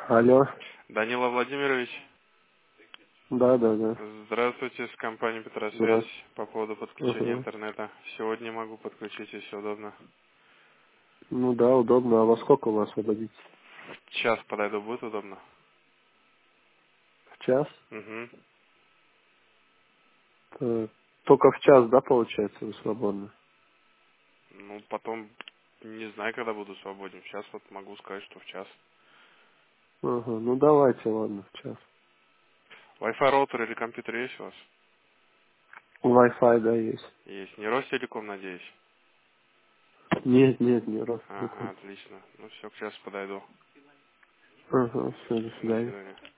Алло. Данила Владимирович, Да, да, да. здравствуйте, с компании Петросвязь Здравствуйте. по поводу подключения Угу. интернета. Сегодня могу подключить, если удобно. Ну да, удобно. А во сколько у вас освободить? В час подойду, будет удобно? В час? Угу. Только в час, да, получается, вы свободны? Ну, потом не знаю, когда буду свободен. Сейчас вот могу сказать, что в час. Ага. Ну давайте, ладно, в час. Wi-Fi роутер или компьютер есть у вас? Wi-Fi, да, есть. Есть. Не Ростелеком, надеюсь? Нет, нет, не Ага, Ростелеком. отлично. Ну все, к часу подойду. Ага, все, до До свидания. свидания.